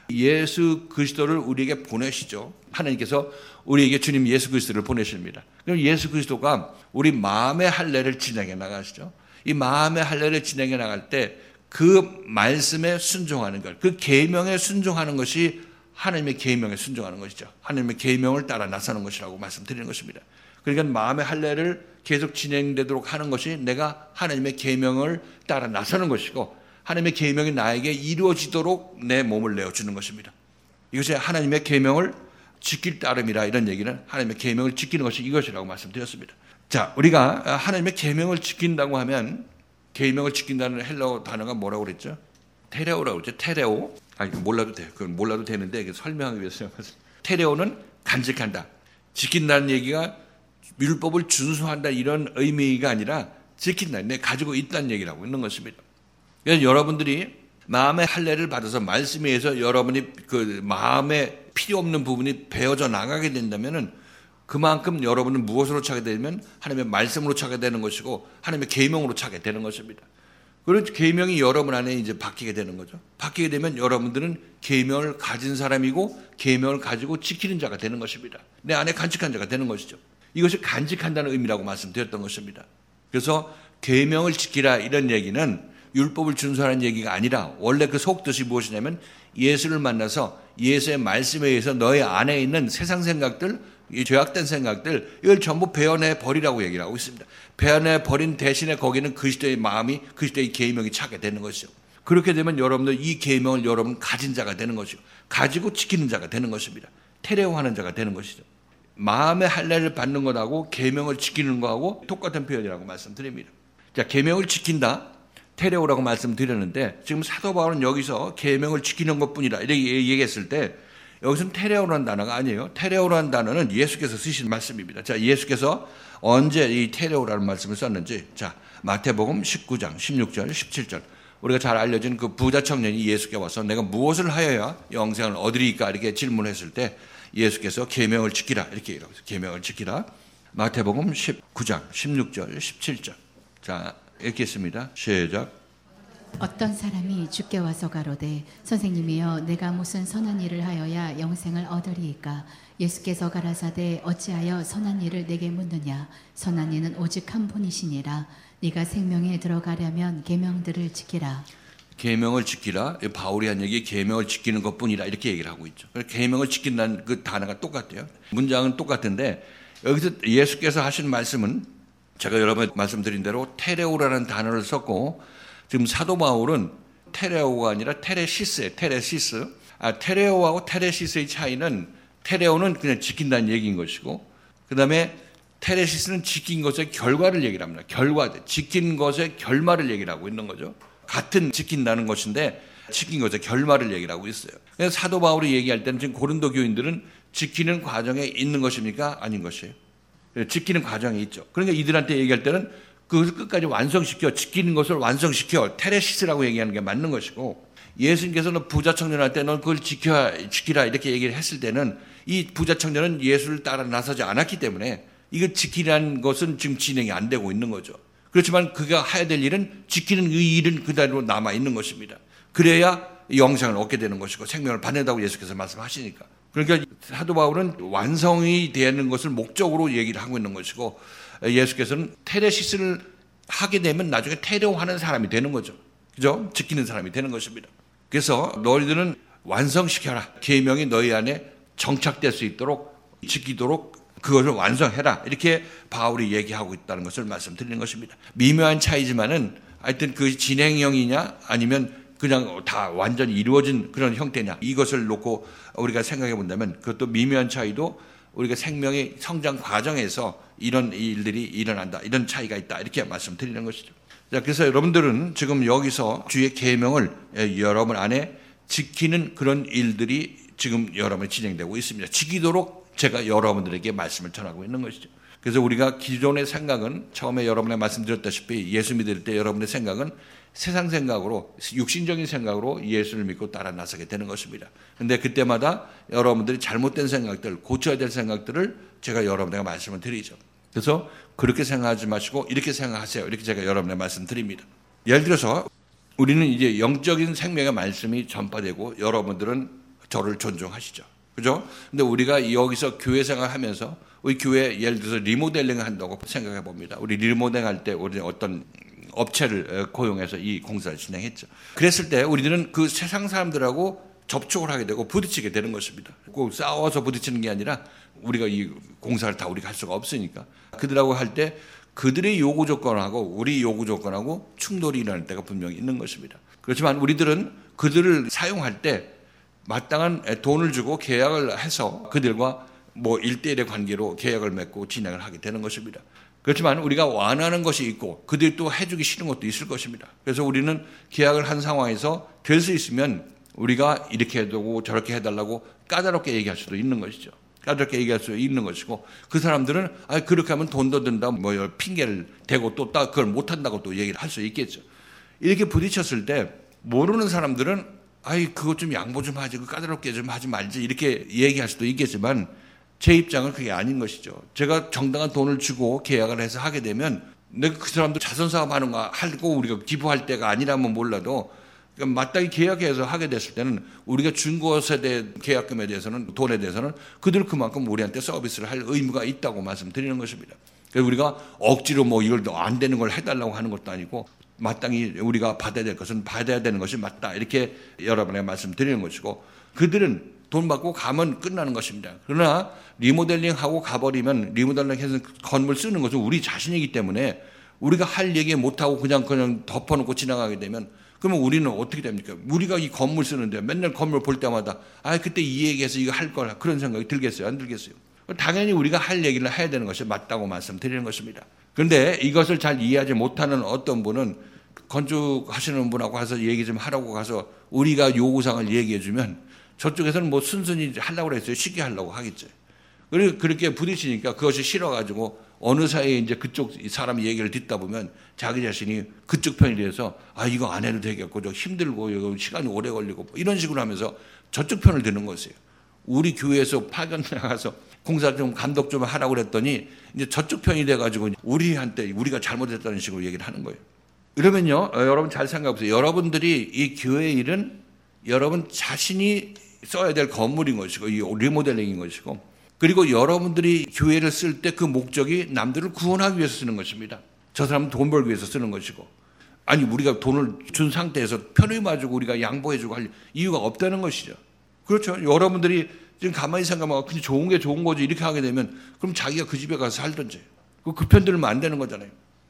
예수 그리스도를 우리에게 보내시죠. 하나님께서 우리에게 주님 예수 그리스도를 보내십니다. 그럼 예수 그리스도가 우리 마음의 할례를 진행해 나가시죠. 이 마음의 할례를 진행해 나갈 때 그 말씀에 순종하는 것, 그 계명에 순종하는 것이 하나님의 계명에 순종하는 것이죠. 하나님의 계명을 따라 나서는 것이라고 말씀드리는 것입니다. 그러니까 마음의 할례를 계속 진행되도록 하는 것이 내가 하나님의 계명을 따라 나서는 것이고 하나님의 계명이 나에게 이루어지도록 내 몸을 내어주는 것입니다. 이것이 하나님의 계명을 지킬 따름이라. 이런 얘기는 하나님의 계명을 지키는 것이 이것이라고 말씀드렸습니다. 자, 우리가 하나님의 계명을 지킨다고 하면 계명을 지킨다는 헬라어 단어가 뭐라고 그랬죠? 테레오라고 그랬죠. 테레오. 몰라도 돼. 그건 몰라도 되는데 설명하기 위해서. 테레오는 간직한다. 지킨다는 얘기가 율법을 준수한다 이런 의미가 아니라 지킨다. 내 가지고 있다는 얘기라고 있는 것입니다. 그래서 여러분들이 마음의 할례를 받아서 말씀에 의해서 여러분이 그 마음에 필요 없는 부분이 베어져 나가게 된다면은 그만큼 여러분은 무엇으로 차게 되면 하나님의 말씀으로 차게 되는 것이고 하나님의 계명으로 차게 되는 것입니다. 그리고 계명이 여러분 안에 이제 바뀌게 되는 거죠. 바뀌게 되면 여러분들은 계명을 가진 사람이고 계명을 가지고 지키는 자가 되는 것입니다. 내 안에 간직한 자가 되는 것이죠. 이것이 간직한다는 의미라고 말씀드렸던 것입니다. 그래서 계명을 지키라 이런 얘기는 율법을 준수하는 얘기가 아니라 원래 그 속뜻이 무엇이냐면 예수를 만나서 예수의 말씀에 의해서 너의 안에 있는 세상 생각들, 이 죄악된 생각들 이걸 전부 베어내 버리라고 얘기를 하고 있습니다. 베어내 버린 대신에 거기는 그리스도의 마음이 그리스도의 계명이 차게 되는 것이죠. 그렇게 되면 여러분들 이 계명을 여러분 가진 자가 되는 것이고 가지고 지키는 자가 되는 것입니다. 테레오하는 자가 되는 것이죠. 마음의 할례를 받는 것하고 계명을 지키는 것하고 똑같은 표현이라고 말씀드립니다. 자, 계명을 지킨다. 테레오라고 말씀드렸는데 지금 사도 바울은 여기서 계명을 지키는 것뿐이라 이렇게 얘기했을 때 여기서는 테레오라는 단어가 아니에요. 테레오라는 단어는 예수께서 쓰신 말씀입니다. 자, 예수께서 언제 이 테레오라는 말씀을 썼는지 자, 마태복음 19장 16절 17절 우리가 잘 알려진 그 부자 청년이 예수께 와서 내가 무엇을 하여야 영생을 얻으리까 이렇게 질문했을 때 예수께서 계명을 지키라 이렇게 얘기하고 있어요. 계명을 지키라. 마태복음 19장 16절 17절 자, 읽겠습니다. 시작. 어떤 사람이 주께 와서 가로되 선생님이여 내가 무슨 선한 일을 하여야 영생을 얻으리이까 예수께서 가라사대 어찌하여 선한 일을 내게 묻느냐 선한 이는 오직 한 분이시니라 네가 생명에 들어가려면 계명들을 지키라. 계명을 지키라. 바울이 한 얘기 계명을 지키는 것뿐이라 이렇게 얘기를 하고 있죠. 계명을 지킨다는 그 단어가 똑같아요. 문장은 똑같은데 여기서 예수께서 하신 말씀은 제가 여러분에 말씀드린 대로 테레오라는 단어를 썼고 지금 사도 바울은 테레오가 아니라 테레시스예요. 테레시스. 테레오하고 테레시스의 차이는 테레오는 그냥 지킨다는 얘기인 것이고 그다음에 테레시스는 지킨 것의 결과를 얘기를 합니다. 결과, 지킨 것의 결말을 얘기를 하고 있는 거죠. 같은 지킨다는 것인데 지킨 것의 결말을 얘기를 하고 있어요. 그래서 사도 바울이 얘기할 때는 지금 고린도 교인들은 지키는 과정에 있는 것입니까? 아닌 것이에요. 지키는 과정에 있죠. 그러니까 이들한테 얘기할 때는 그것을 끝까지 완성시켜 지키는 것을 완성시켜 테레시스라고 얘기하는 게 맞는 것이고 예수님께서는 부자 청년한테 넌 그걸 지키라 이렇게 얘기를 했을 때는 이 부자 청년은 예수를 따라 나서지 않았기 때문에 이거 지키라는 것은 지금 진행이 안 되고 있는 거죠. 그렇지만 그가 해야 될 일은 지키는 이 일은 그대로 남아 있는 것입니다. 그래야 영생을 얻게 되는 것이고 생명을 받는다고 예수께서 말씀하시니까. 그러니까 사도 바울은 완성이 되는 것을 목적으로 얘기를 하고 있는 것이고 예수께서는 테레시스를 하게 되면 나중에 테레오하는 사람이 되는 거죠. 그죠? 지키는 사람이 되는 것입니다. 그래서 너희들은 완성시켜라. 계명이 너희 안에 정착될 수 있도록 지키도록 그것을 완성해라. 이렇게 바울이 얘기하고 있다는 것을 말씀드리는 것입니다. 미묘한 차이지만은 하여튼 그 진행형이냐 아니면 그냥 다 완전히 이루어진 그런 형태냐 이것을 놓고 우리가 생각해 본다면 그것도 미묘한 차이도 우리가 생명의 성장 과정에서 이런 일들이 일어난다. 이런 차이가 있다. 이렇게 말씀드리는 것이죠. 자, 그래서 여러분들은 지금 여기서 주의 계명을 여러분 안에 지키는 그런 일들이 지금 여러분이 진행되고 있습니다. 지키도록 제가 여러분들에게 말씀을 전하고 있는 것이죠. 그래서 우리가 기존의 생각은 처음에 여러분에 말씀드렸다시피 예수 믿을 때 여러분의 생각은 세상 생각으로 육신적인 생각으로 예수를 믿고 따라 나서게 되는 것입니다. 그런데 그때마다 여러분들이 잘못된 생각들, 고쳐야 될 생각들을 제가 여러분에게 말씀을 드리죠. 그래서 그렇게 생각하지 마시고 이렇게 생각하세요. 이렇게 제가 여러분에게 말씀드립니다. 예를 들어서 우리는 이제 영적인 생명의 말씀이 전파되고 여러분들은 저를 존중하시죠. 그죠? 근데 우리가 여기서 교회 생활하면서 우리 교회 예를 들어서 리모델링을 한다고 생각해 봅니다. 우리 리모델링 할 때 우리 어떤 업체를 고용해서 이 공사를 진행했죠. 그랬을 때 우리들은 그 세상 사람들하고 접촉을 하게 되고 부딪히게 되는 것입니다. 꼭 싸워서 부딪히는 게 아니라 우리가 이 공사를 다 우리가 할 수가 없으니까 그들하고 할 때 그들의 요구 조건하고 우리 요구 조건하고 충돌이 일어날 때가 분명히 있는 것입니다. 그렇지만 우리들은 그들을 사용할 때 마땅한 돈을 주고 계약을 해서 그들과 뭐 1대1의 관계로 계약을 맺고 진행을 하게 되는 것입니다. 그렇지만 우리가 원하는 것이 있고 그들이 또 해주기 싫은 것도 있을 것입니다. 그래서 우리는 계약을 한 상황에서 될 수 있으면 우리가 이렇게 해두고 저렇게 해달라고 까다롭게 얘기할 수도 있는 것이죠. 까다롭게 얘기할 수 있는 것이고 그 사람들은 그렇게 하면 돈 더 든다 뭐 핑계를 대고 또 그걸 못한다고 또 얘기를 할 수 있겠죠. 이렇게 부딪혔을 때 모르는 사람들은 그것 좀 양보 좀 하지 까다롭게 좀 하지 말지 이렇게 얘기할 수도 있겠지만 제 입장은 그게 아닌 것이죠. 제가 정당한 돈을 주고 계약을 해서 하게 되면 내가 그 사람도 자선사업 하는 거 하고 우리가 기부할 때가 아니라면 몰라도 그러니까 마땅히 계약해서 하게 됐을 때는 우리가 준 것에 대해 계약금에 대해서는 돈에 대해서는 그들 그만큼 우리한테 서비스를 할 의무가 있다고 말씀드리는 것입니다. 그래서 우리가 억지로 뭐 이걸 안 되는 걸 해달라고 하는 것도 아니고 마땅히 우리가 받아야 될 것은 받아야 되는 것이 맞다 이렇게 여러분에게 말씀드리는 것이고 그들은 돈 받고 가면 끝나는 것입니다. 그러나 리모델링하고 가버리면 리모델링해서 건물 쓰는 것은 우리 자신이기 때문에 우리가 할 얘기 못하고 그냥 덮어놓고 지나가게 되면 그러면 우리는 어떻게 됩니까? 우리가 이 건물 쓰는데 맨날 건물 볼 때마다 그때 이 얘기해서 이거 할 걸 그런 생각이 들겠어요? 안 들겠어요? 당연히 우리가 할 얘기를 해야 되는 것이 맞다고 말씀드리는 것입니다. 그런데 이것을 잘 이해하지 못하는 어떤 분은 건축하시는 분하고 가서 얘기 좀 하라고 가서 우리가 요구사항을 얘기해 주면 저쪽에서는 뭐 순순히 하려고 그랬어요. 쉽게 하려고 하겠죠. 그리고 그렇게 부딪히니까 그것이 싫어가지고 어느 사이에 이제 그쪽 사람 얘기를 듣다 보면 자기 자신이 그쪽 편이 돼서 이거 안 해도 되겠고 저 힘들고 이거 시간이 오래 걸리고 이런 식으로 하면서 저쪽 편을 드는 것이에요. 우리 교회에서 파견 나가서 공사 좀 감독 좀 하라고 그랬더니 이제 저쪽 편이 돼가지고 우리한테 우리가 잘못했다는 식으로 얘기를 하는 거예요. 그러면요, 여러분 잘 생각해 보세요. 여러분들이 이 교회 일은 여러분 자신이 써야 될 건물인 것이고 이 리모델링인 것이고 그리고 여러분들이 교회를 쓸 때 그 목적이 남들을 구원하기 위해서 쓰는 것입니다. 저 사람은 돈 벌기 위해서 쓰는 것이고 우리가 돈을 준 상태에서 편히 봐주고 우리가 양보해주고 할 이유가 없다는 것이죠. 그렇죠. 여러분들이 지금 가만히 생각하면 그냥 좋은 게 좋은 거지 이렇게 하게 되면 그럼 자기가 그 집에 가서 살든지 그 편 들으면 안 되는 거잖아요.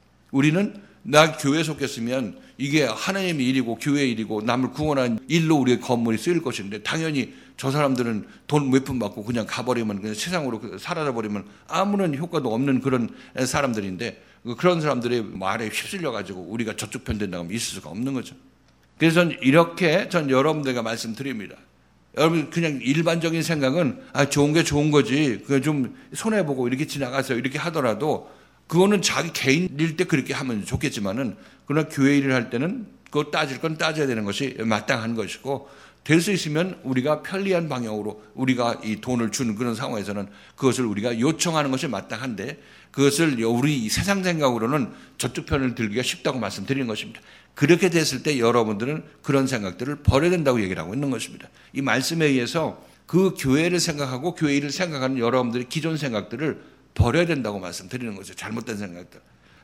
우리는 나 교회에 속했으면 이게 하나님의 일이고 교회의 일이고 남을 구원하는 일로 우리의 건물이 쓰일 것인데 당연히 저 사람들은 돈 몇 푼 받고 그냥 가버리면 그냥 세상으로 사라져버리면 아무런 효과도 없는 그런 사람들인데 그런 사람들의 말에 휩쓸려가지고 우리가 저쪽 편 된다고 하면 있을 수가 없는 거죠. 그래서 이렇게 전 여러분들과 말씀드립니다. 여러분 그냥 일반적인 생각은 좋은 게 좋은 거지 그냥 좀 손해보고 이렇게 지나가서 이렇게 하더라도 그거는 자기 개인 일 때 그렇게 하면 좋겠지만은 그러나 교회 일을 할 때는 그거 따질 건 따져야 되는 것이 마땅한 것이고 될 수 있으면 우리가 편리한 방향으로 우리가 이 돈을 주는 그런 상황에서는 그것을 우리가 요청하는 것이 마땅한데 그것을 우리 세상 생각으로는 저쪽 편을 들기가 쉽다고 말씀드리는 것입니다. 그렇게 됐을 때 여러분들은 그런 생각들을 버려야 된다고 얘기를 하고 있는 것입니다. 이 말씀에 의해서 그 교회를 생각하고 교회 일을 생각하는 여러분들의 기존 생각들을 버려야 된다고 말씀드리는 거죠. 잘못된 생각들.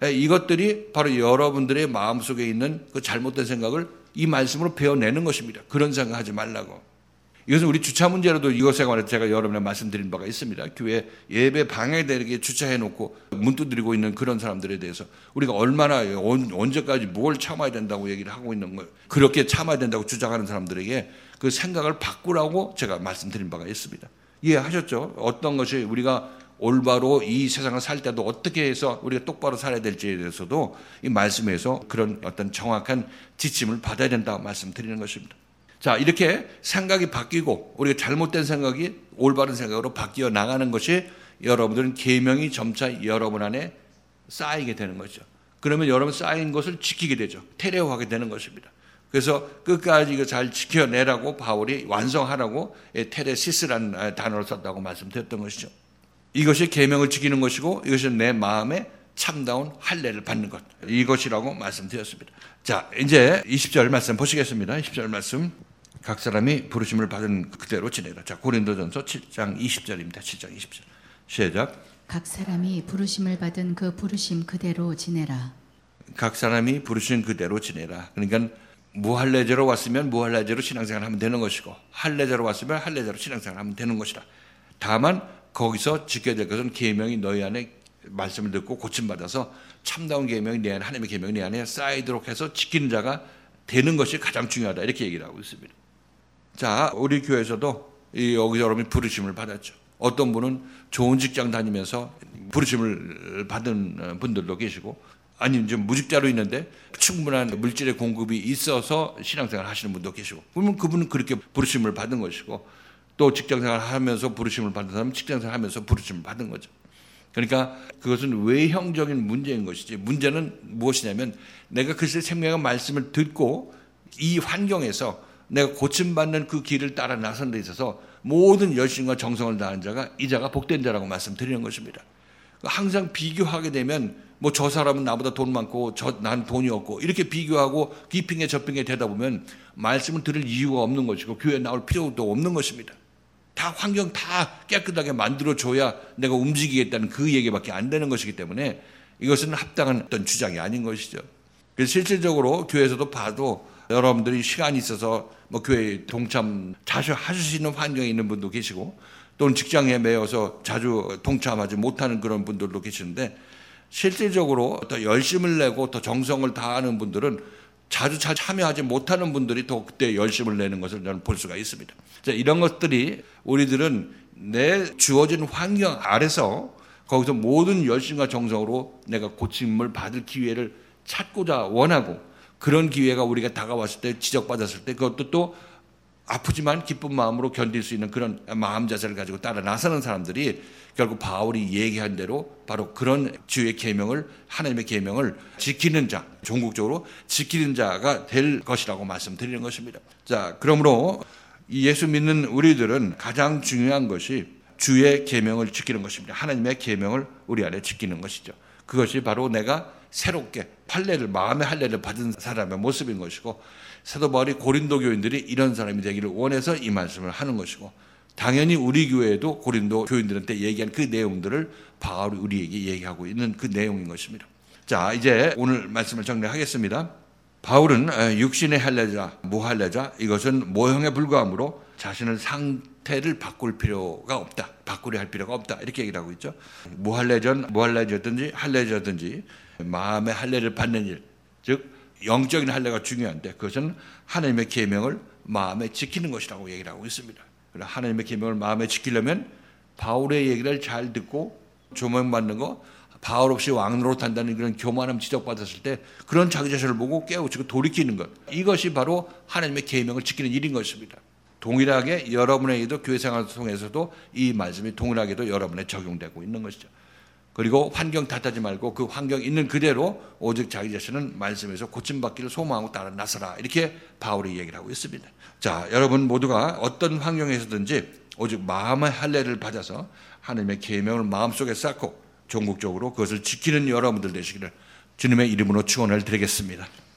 이것들이 바로 여러분들의 마음속에 있는 그 잘못된 생각을 이 말씀으로 베어내는 것입니다. 그런 생각하지 말라고. 이것은 우리 주차 문제로도 이것에 관해서 제가 여러분에게 말씀드린 바가 있습니다. 교회 예배 방해되게 주차해놓고 문 두드리고 있는 그런 사람들에 대해서 우리가 얼마나 언제까지 뭘 참아야 된다고 얘기를 하고 있는 거예요. 그렇게 참아야 된다고 주장하는 사람들에게 그 생각을 바꾸라고 제가 말씀드린 바가 있습니다. 이해하셨죠? 어떤 것이 우리가 올바로 이 세상을 살 때도 어떻게 해서 우리가 똑바로 살아야 될지에 대해서도 이 말씀에서 그런 어떤 정확한 지침을 받아야 된다고 말씀드리는 것입니다. 자, 이렇게 생각이 바뀌고 우리가 잘못된 생각이 올바른 생각으로 바뀌어 나가는 것이 여러분들은 계명이 점차 여러분 안에 쌓이게 되는 거죠. 그러면 여러분 쌓인 것을 지키게 되죠. 테레오하게 되는 것입니다. 그래서 끝까지 이거 잘 지켜내라고 바울이 완성하라고 테레시스라는 단어를 썼다고 말씀드렸던 것이죠. 이것이 계명을 지키는 것이고 이것이 내 마음에 참다운 할례를 받는 것 이것이라고 말씀드렸습니다. 자, 이제 20절 말씀 보시겠습니다. 20절 말씀 각 사람이 부르심을 받은 그대로 지내라. 자, 고린도전서 7장 20절입니다. 7장 20절. 시작. 각 사람이 부르심을 받은 그 부르심 그대로 지내라. 각 사람이 부르신 그대로 지내라. 그러니까 무할례제로 왔으면 무할례제로 신앙생활 하면 되는 것이고, 할례제로 왔으면 할례제로 신앙생활 하면 되는 것이라. 다만 거기서 지켜야 될 것은 계명이 너희 안에 말씀을 듣고 고침받아서 참다운 계명이 내 안에, 하나님의 계명이 내 안에 쌓이도록 해서 지키는 자가 되는 것이 가장 중요하다, 이렇게 얘기를 하고 있습니다. 자, 우리 교회에서도 여기서 여러분이 부르심을 받았죠. 어떤 분은 좋은 직장 다니면서 부르심을 받은 분들도 계시고, 아니면 좀 무직자로 있는데 충분한 물질의 공급이 있어서 신앙생활 하시는 분도 계시고, 그러면 그분은 그렇게 부르심을 받은 것이고, 또 직장생활 하면서 부르심을 받은 사람은 직장생활 하면서 부르심을 받은 거죠. 그러니까 그것은 외형적인 문제인 것이지, 문제는 무엇이냐면 내가 그리스도의 생명의 말씀을 듣고 이 환경에서 내가 고침받는 그 길을 따라 나선 데 있어서 모든 열심과 정성을 다한 자가 이 자가 복된 자라고 말씀드리는 것입니다. 항상 비교하게 되면 뭐 저 사람은 나보다 돈 많고 난 돈이 없고 이렇게 비교하고 이 핑계 저 핑계 되다 보면 말씀을 들을 이유가 없는 것이고 교회에 나올 필요도 없는 것입니다. 다 환경 다 깨끗하게 만들어줘야 내가 움직이겠다는 그 얘기밖에 안 되는 것이기 때문에 이것은 합당한 어떤 주장이 아닌 것이죠. 그래서 실질적으로 교회에서도 봐도 여러분들이 시간이 있어서 뭐 교회 동참 자주 하실 수 있는 환경에 있는 분도 계시고, 또는 직장에 매여서 자주 동참하지 못하는 그런 분들도 계시는데, 실질적으로 더 열심을 내고 더 정성을 다하는 분들은 자주 참여하지 못하는 분들이 더 그때 열심을 내는 것을 저는 볼 수가 있습니다. 자, 이런 것들이 우리들은 내 주어진 환경 아래서 거기서 모든 열심과 정성으로 내가 고침을 받을 기회를 찾고자 원하고, 그런 기회가 우리가 다가왔을 때, 지적받았을 때 그것도 또 아프지만 기쁜 마음으로 견딜 수 있는 그런 마음 자세를 가지고 따라 나서는 사람들이 결국 바울이 얘기한 대로 바로 그런 주의 계명을, 하나님의 계명을 지키는 자, 종국적으로 지키는 자가 될 것이라고 말씀드리는 것입니다. 자, 그러므로 이 예수 믿는 우리들은 가장 중요한 것이 주의 계명을 지키는 것입니다. 하나님의 계명을 우리 안에 지키는 것이죠. 그것이 바로 내가 새롭게 할례를, 마음의 할례를 받은 사람의 모습인 것이고, 사도 바울이 고린도 교인들이 이런 사람이 되기를 원해서 이 말씀을 하는 것이고, 당연히 우리 교회도 고린도 교인들한테 얘기한 그 내용들을 바울이 우리에게 얘기하고 있는 그 내용인 것입니다. 자, 이제 오늘 말씀을 정리하겠습니다. 바울은 육신의 할례자, 무할례자, 이것은 모형에 불과하므로 자신의 상태를 바꿀 필요가 없다, 바꾸려 할 필요가 없다, 이렇게 얘기를 하고 있죠. 무할례자든지 할례자든지 마음의 할례를 받는 일, 즉 영적인 할례가 중요한데 그것은 하나님의 계명을 마음에 지키는 것이라고 얘기를 하고 있습니다. 그러나 하나님의 계명을 마음에 지키려면 바울의 얘기를 잘 듣고 조명받는 거, 바울 없이 왕노릇한다는 그런 교만함 지적받았을 때 그런 자기 자신을 보고 깨우치고 돌이키는 것, 이것이 바로 하나님의 계명을 지키는 일인 것입니다. 동일하게 여러분에게도 교회생활을 통해서도 이 말씀이 동일하게도 여러분에 적용되고 있는 것이죠. 그리고 환경 탓하지 말고 그 환경 있는 그대로 오직 자기 자신은 말씀에서 고침받기를 소망하고 따라 나서라, 이렇게 바울이 얘기를 하고 있습니다. 자, 여러분 모두가 어떤 환경에서든지 오직 마음의 할례를 받아서 하나님의 계명을 마음속에 쌓고 종국적으로 그것을 지키는 여러분들 되시기를 주님의 이름으로 축원을 드리겠습니다.